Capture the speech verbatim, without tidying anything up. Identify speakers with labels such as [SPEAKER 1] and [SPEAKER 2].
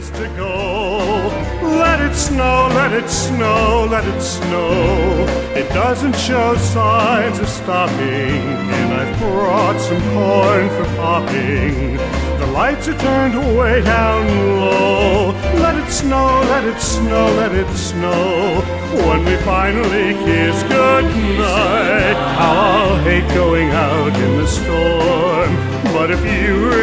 [SPEAKER 1] place to go. Let it snow, let it snow, let it snow. It doesn't show signs of stopping, and I've brought some corn for popping. The lights are turned way down low. Let it snow, let it snow, let it snow. When we finally kiss goodnight, how I'll hate going out in the storm. But if you